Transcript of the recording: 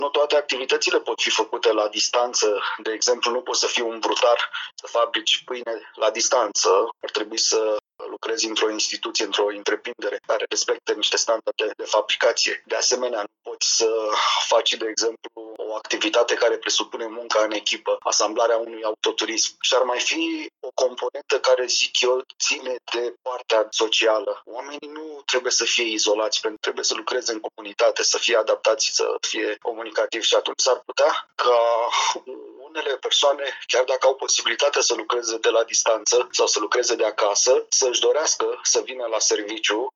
Nu toate activitățile pot fi făcute la distanță. De exemplu, nu poți să fii un brutar să fabrici pâine la distanță. Ar trebui să lucrezi într-o instituție, într-o întreprindere care respectă niște standarde de fabricație. De asemenea, nu poți să faci, de exemplu, o activitate care presupune munca în echipă, asamblarea unui autoturism. Și ar mai fi o componentă care, zic eu, ține de partea socială. Oamenii nu trebuie să fie izolați, pentru că trebuie să lucreze în comunitate, să fie adaptați, să fie comunicativi și atunci s-ar putea ca unele persoane, chiar dacă au posibilitatea să lucreze de la distanță sau să lucreze de acasă, să-și dorească să vină la serviciu